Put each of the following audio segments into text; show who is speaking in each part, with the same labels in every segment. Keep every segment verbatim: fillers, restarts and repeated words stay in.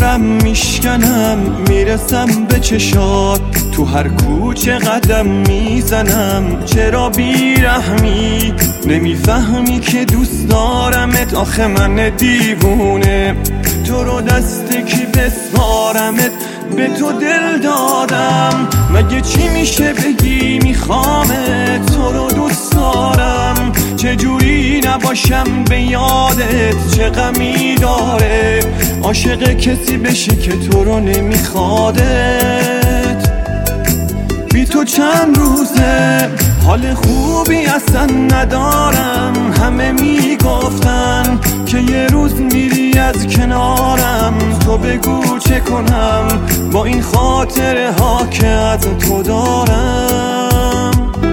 Speaker 1: دارم میشکنم، میرسم به چشات، تو هر کوچه قدم میزنم. چرا بیرحمی نمیفهمی که دوست دارمت؟ آخه من دیوونه تو رو دست کی بسپارمت؟ به تو دل دادم، مگه چی میشه بگی میخوامت؟ تو رو دوست دارم، چجوری نباشم به یادت؟ چه غمی داره عاشق کسی بشی که تو رو نمیخوادت؟ بی تو چند روزه حال خوبی اصلا ندارم. همه میگفتن که یه روز میری از کنارم. تو بگو چه کنم با این خاطره ها که از تو دارم.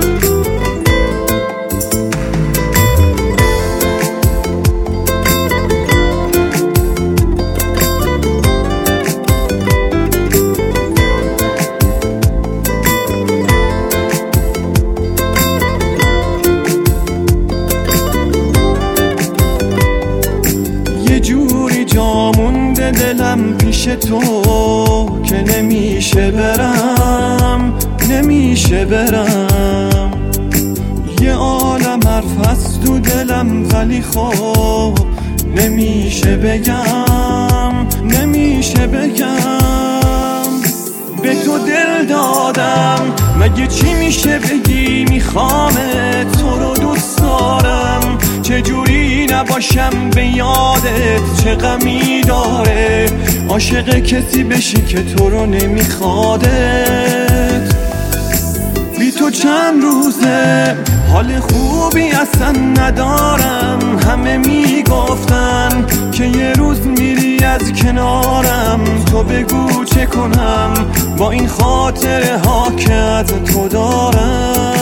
Speaker 1: جامونده دلم پیش تو که نمیشه برم، نمیشه برم. یه عالم حرف هست تو دلم ولی خب نمیشه بگم، نمیشه بگم. به تو دل دادم، مگه چی میشه بگی میخوامت؟ تو رو دوست دارم، چجوری نباشم به یادت؟ چه غمی داره عاشق کسی بشی که تو رو نمیخوادت؟ بی تو چند روزه حال خوبی اصلا ندارم. همه میگفتن که یه روز میری از کنارم. تو بگو چه کنم با این خاطره ها که از تو دارم.